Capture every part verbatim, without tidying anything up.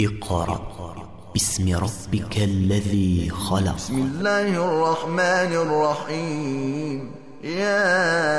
اقرأ باسم ربك الذي خلق. بسم الله الرحمن الرحيم. يا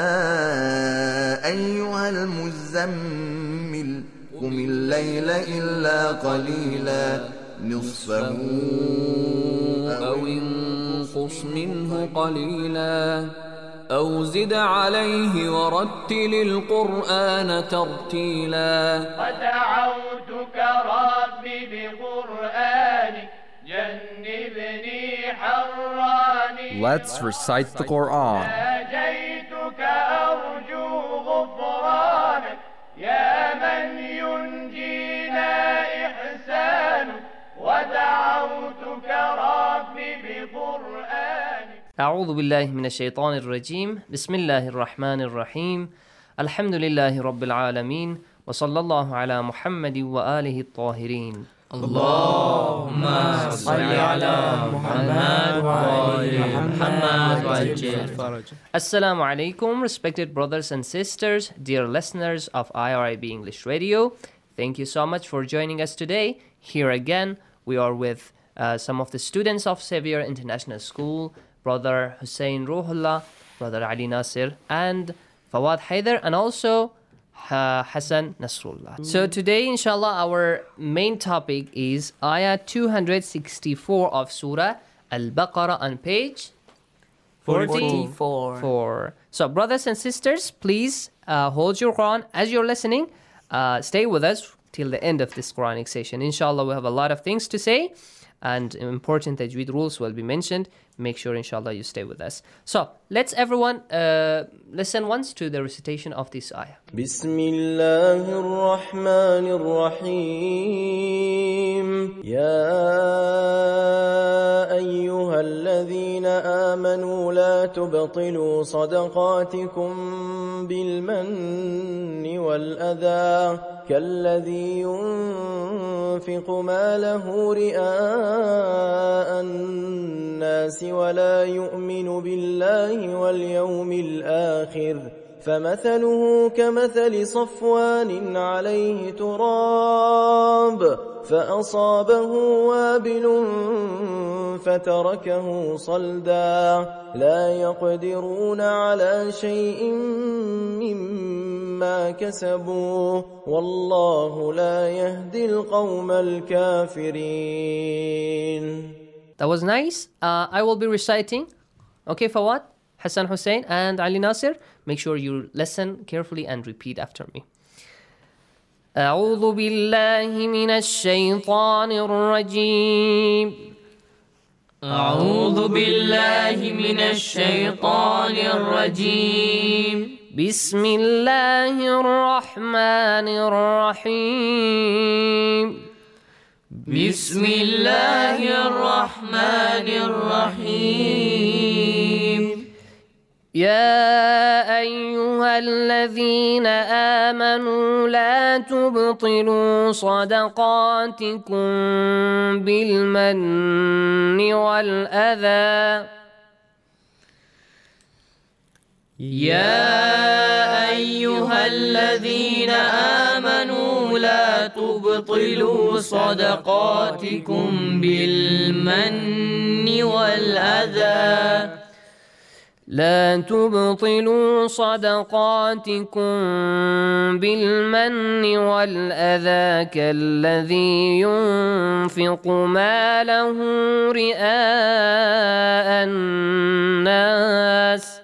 أيها المزمل قم الليل إلا قليلا نصفه أو انقص منه قليلا أو زد عليه ورتل القرآن ترتيلا. ودعوتك ربي بقرآنك جنبني حراني. Let's recite the Quran. ناجيتك أرجو غفرانك يا من ينجينا إحسانك. ودعوتك ربي بقرآنك. أعوذ بالله من الشيطان الرجيم. بسم الله الرحمن الرحيم. الحمد لله رب العالمين وصلى الله على محمد وآله الطاهرين. اللهم صل على محمد وآل محمد وعجل فرجه. Assalamu alaikum, respected brothers and sisters, dear listeners of I R I B English Radio. Thank you so much for joining us today. Here again, we are with uh, some of the students of Xavier International School, Brother Hussein Ruhullah, Brother Ali Nasir, and Fawad Haider, and also uh, Hassan Nasrullah. So today, inshallah, our main topic is Ayah two hundred sixty-four of Surah Al-Baqarah on page forty-four. Four. So, brothers and sisters, please uh, hold your Quran as you're listening. Uh, stay with us till the end of this Quranic session. Inshallah, we have a lot of things to say, and important tajweed rules will be mentioned. Make sure, inshallah, you stay with us. So, let's everyone uh, listen once to the recitation of this ayah. بسم الله الرحمن الرحيم. يا أيها الذين آمنوا لا تبطلوا صدقاتكم بالمن والأذى كالذي ينفق ماله رئاء الناس ولا يؤمن بالله واليوم الآخر فمثله كمثل صفوان عليه تراب فأصابه وابل فتركه صلدا لا يقدرون على شيء مما كسبوا والله لا يهدي القوم الكافرين. That was nice. Uh, I will be reciting. Okay, Fawad, Hassan Hussein, and Ali Nasir. Make sure you listen carefully and repeat after me. أعوذ بالله من الشيطان الرجيم. أعوذ بالله من الشيطان الرجيم. بسم الله الرحمن الرحيم. بسم الله الرحمن الرحيم. يا أيها الذين آمنوا لا تبطلوا صدقاتكم بالمن والأذى. يا أيها الذين آمنوا لا تبطلوا صدقاتكم بالمن والأذى. لا تبطلوا صدقاتكم بالمن والأذى كالذي ينفق ماله رئاء الناس.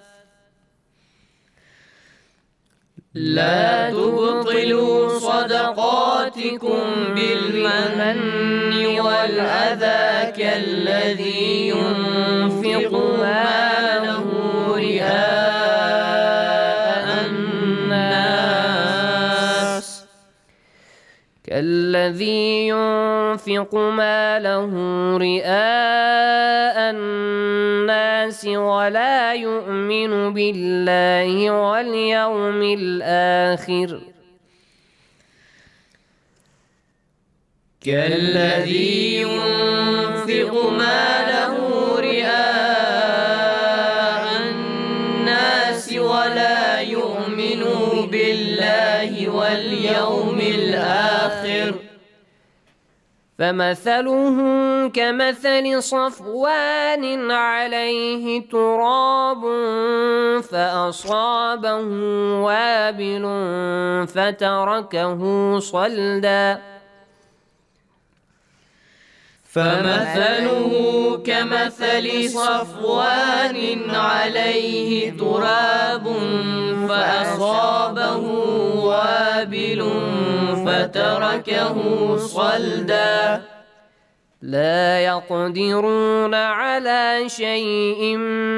لا تبطلوا صدقاتكم بالمن والأذى كالذي ينفق ماله رئاء الناس كالذي ينفق ماله رئاء الناس ولا يؤمن بالله واليوم الآخر كالذي ينفق ماله رئاء الناس ولا يؤمن بالله واليوم الآخر فمثله كمثل صفوان عليه تراب فأصابه وابل فتركه صلدا فمثله كمثل صفوان عليه تراب فأصابه وابل فتركه صلدا لا يقدرون على شيء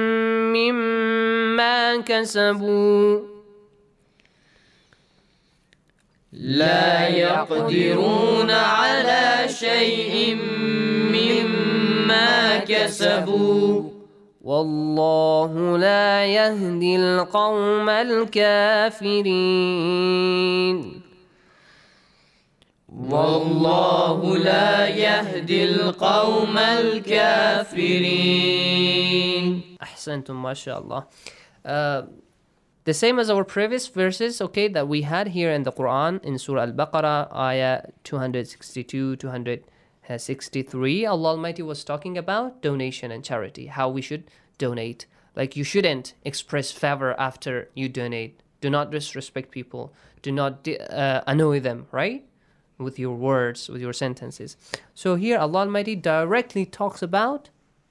مما كسبوا لا يقدرون على شيء مما كسبوا والله لا يهدي القوم الكافرين والله لا يهدي القوم الكافرين. أحسنتم ما شاء الله. Uh, the same as our previous verses, okay, that we had here in the Quran in Surah Al-Baqarah, ayah two sixty-two, two sixty-three, Allah Almighty was talking about donation and charity, how we should donate. Like, you shouldn't express favor after you donate. Do not disrespect people. Do not uh, annoy them, right? With your words, with your sentences. So here Allah Almighty directly talks about,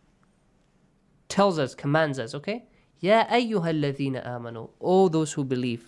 tells us, commands us, okay? Ya ayyuhalladhina amanu, all those who believe.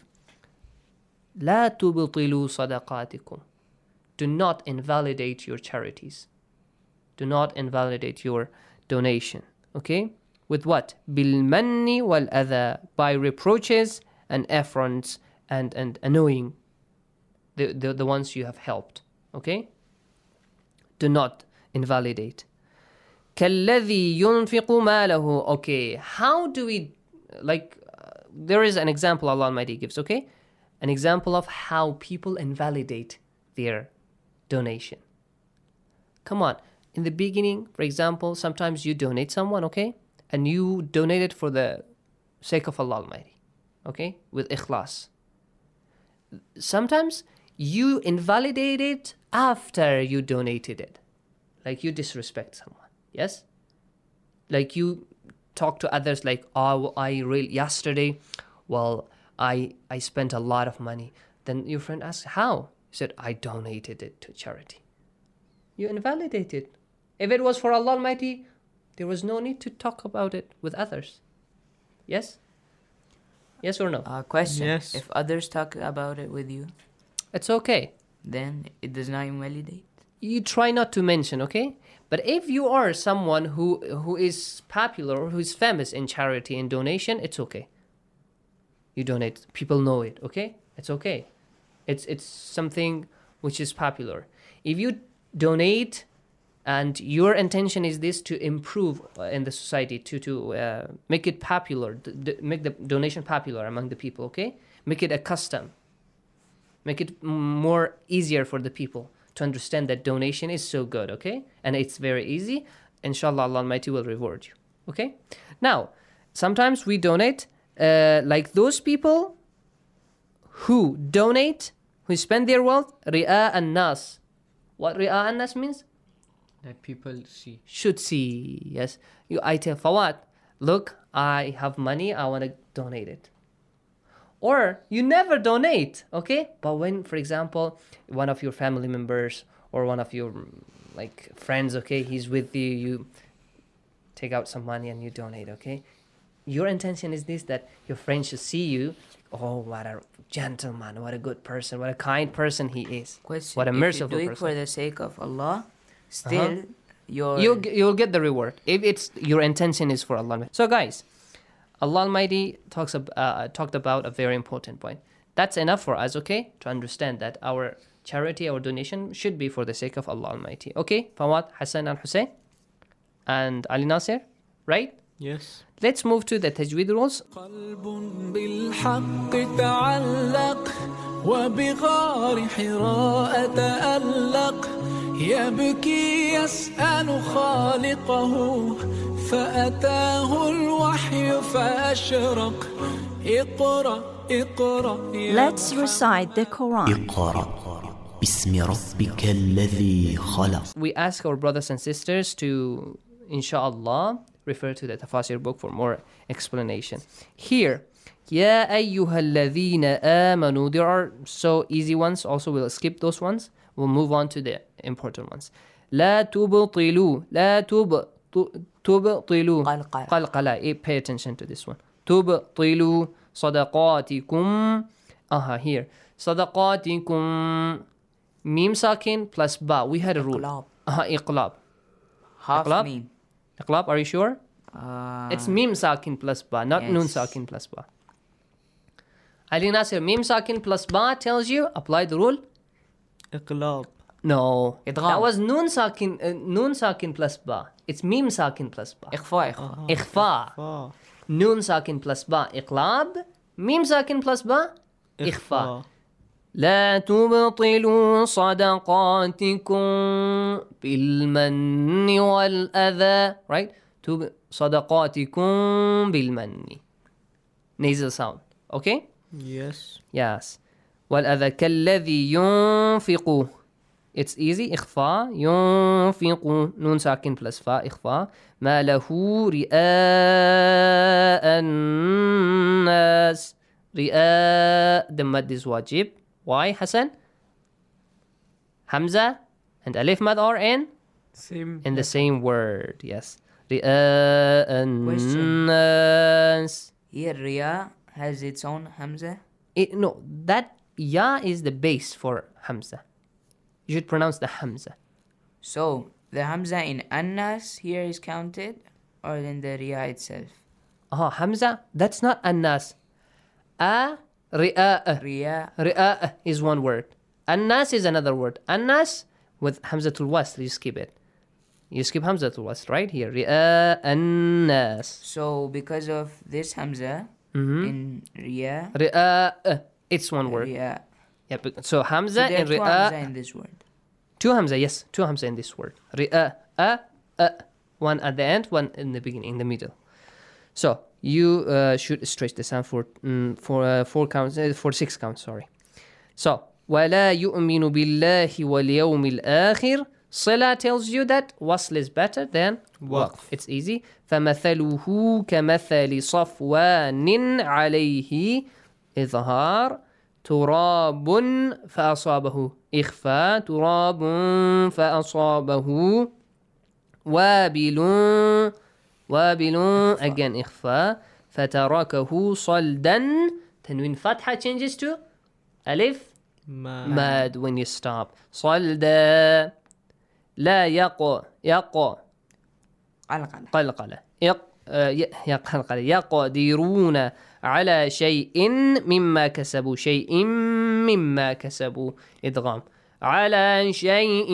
La tubtilu sadaqatikum. Do not invalidate your charities. Do not invalidate your donation, okay? With what? Bil manni wal adha, by reproaches and affronts and, and annoying the, the, the ones you have helped, okay? Do not invalidate. كَالَّذِي يُنْفِقُ مَالَهُ. Okay, how do we, like, uh, there is an example Allah Almighty gives, okay? An example of how people invalidate their donation. Come on, in the beginning, for example, sometimes you donate someone, okay? And you donate it for the sake of Allah Almighty, okay? With ikhlas. Sometimes you invalidate it after you donated it. Like, you disrespect someone, yes? Like, you talk to others like, oh, I really, yesterday, well, I, I spent a lot of money. Then your friend asks, how? You said, I donated it to charity. You invalidated. If it was for Allah Almighty, there was no need to talk about it with others. Yes? Yes or no? Uh, question. Yes. If others talk about it with you, It's okay. then it does not invalidate. You try not to mention, okay? But if you are someone who who is popular or who is famous in charity and donation, it's okay. You donate. People know it, okay? It's okay. It's it's something which is popular. If you donate and your intention is this to improve uh, in the society, to to uh, make it popular, d- d- make the donation popular among the people, okay? Make it a custom. Make it more easier for the people to understand that donation is so good, okay? And it's very easy. Inshallah, Allah Almighty will reward you, okay? Now, sometimes we donate uh, like those people who donate, who spend their wealth, ri'a an-nas. What ri'a an-nas means? That people see. Should see, yes. You, I tell Fawad, look, I have money, I want to donate it. Or you never donate, okay? But when, for example, one of your family members or one of your like friends, okay, he's with you, you take out some money and you donate, okay? Your intention is this, that your friend should see you. Oh, what a gentleman, what a good person, what a kind person he is. Question. What a merciful If you do it person. for the sake of Allah, still Uh-huh. your You'll, g- you'll get the reward if it's your intention is for Allah. So guys, Allah Almighty talks ab- uh, talked about a very important point. That's enough for us, okay, to understand that our charity, our donation should be for the sake of Allah Almighty. Okay, Fawad, Hassan and Hussein, and Ali Nasir, right? Yes. Let's move to the tajweed rules. قلب بالحق تعلق وبغار حراء تألق يبكي يسأل خالقه فأتاه الوحي فأشرق اقرأ اقرأ Let's recite the Quran. اقرأ باسم ربك الذي خلق. We ask our brothers and sisters to, inshallah, refer to the Tafasir book for more explanation. Here, يا أيها الذين آمنوا, there are so easy ones, also we'll skip those ones. We'll move on to the important ones. لا تبطلوا, لا تب تبطلوا قلقلة. قلقلة. Pay attention to this one. تبطلوا صدقاتكم. Aha, here. صدقاتكم. Mim sakin plus ba. We had a rule. إقلاب. Aha, إقلاب. Half إقلاب? meme. إقلاب, are you sure? Uh, It's mim sakin plus ba, not yes. nun sakin plus ba. Ali Nasir, mim sakin plus ba tells you, apply the rule. إقلاب. No. إدغام. That was nun sakin, uh, nun sakin plus ba. It's mim sakin plus ba. إخفاء إخفاء. إخفاء. آه. نون ساكن بلس با إقلاب. ميم ساكن بلس با إخفاء. لا تبطلوا صدقاتكم بالمن والأذى. Right? تب... صدقاتكم بالمن. Nasal sound. Okay? Yes. Yes. والأذى كالذي ينفق. It's easy. إخفاء. ينفق. نون ساكن بلس فاء إخفاء. ما له رئاء الناس. رئاء. The mad is wajib. Why, Hassan? Hamza and Alif mad are in? Same. In the same word. Yes. رئاء الناس. Here Riya has its own Hamza. It, no, that ya is the base for Hamza. You should pronounce the Hamza. So the Hamza in Annas here is counted, or in the Riya itself? Ah, Hamza, that's not Annas. A, Ri'a. Riya. Ri'a is one word. Annas is another word. Annas with Hamzatul Wasl, you skip it. You skip Hamzatul Wasl right here. Ri'a Annas. So because of this Hamza Mm-hmm. in Riya, Ri'a, it's one word. Riya. Yeah, but- so Hamza So there are and two Hamza Ri'a. in this word. Two Hamza, yes, two Hamza in this word. Ri'a, a, a. One at the end, one in the beginning, in the middle. So you uh, should stretch the sound for mm, for uh, four counts, uh, for six counts. Sorry. So ولا يؤمن بالله واليوم الآخر. Sila tells you that wasl is better than waqf. It's easy. فمثله كمثل صفوان عليه إظهار تراب فأصابه إخفاء تراب فأصابه وابل وابل again إخفاء فتركه صلدا. تنوين فتحة changes to ألف mad when you stop. صلدا. لا يق يق قلقلة. قلقلة يق يقلقلة يقدرون على شيء مما كسبوا شيء مما كسبوا إدغام على شيء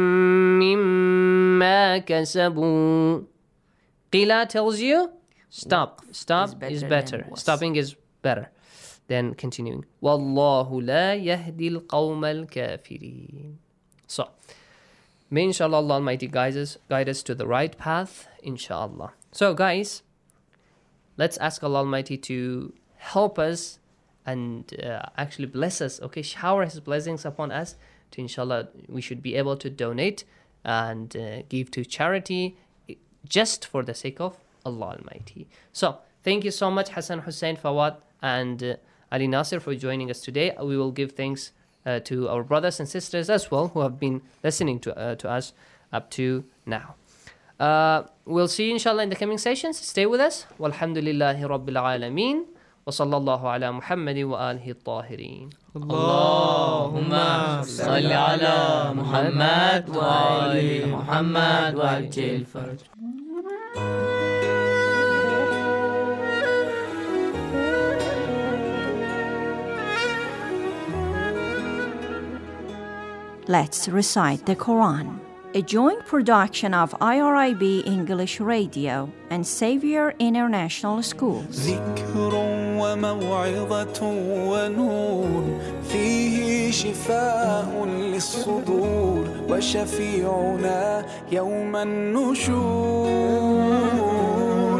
مما كسبوا. قيل tells you stop. Stop is is better better. than was. Stopping is better than continuing. والله لا يهدي القوم الكافرين. So may inshallah Allah Almighty guide us, guide us to the right path, inshallah. So guys, let's ask Allah Almighty to help us and uh, actually bless us, okay? Shower His blessings upon us to inshallah we should be able to donate and uh, give to charity just for the sake of Allah Almighty. So thank you so much Hassan Hussein Fawad and uh, Ali Nasir for joining us today. We will give thanks Uh, to our brothers and sisters as well who have been listening to uh, to us up to now. Uh, we'll see you inshallah in the coming sessions. Stay with us. Walhamdulillahi Rabbil Alameen. Wa sallallahu ala Muhammadin wa alihi at-tahirin. Allahumma salli ala Muhammad wa ali Muhammad wa ajil farj. Let's recite the Quran, a joint production of I R I B English Radio and Xavier International Schools. ذكر وموعظة ونور فيه شفاء للصدور وشفيعنا يوم النشور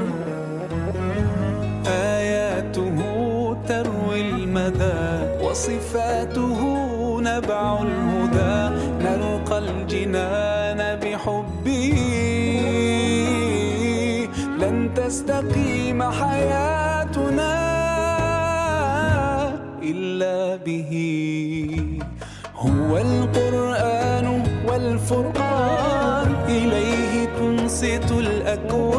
آياته تروي المدى وصفاته نبع الهدى حبه لن تستقيم حياتنا إلا به. هو القرآن والفرقان إليه تنصت الأكوان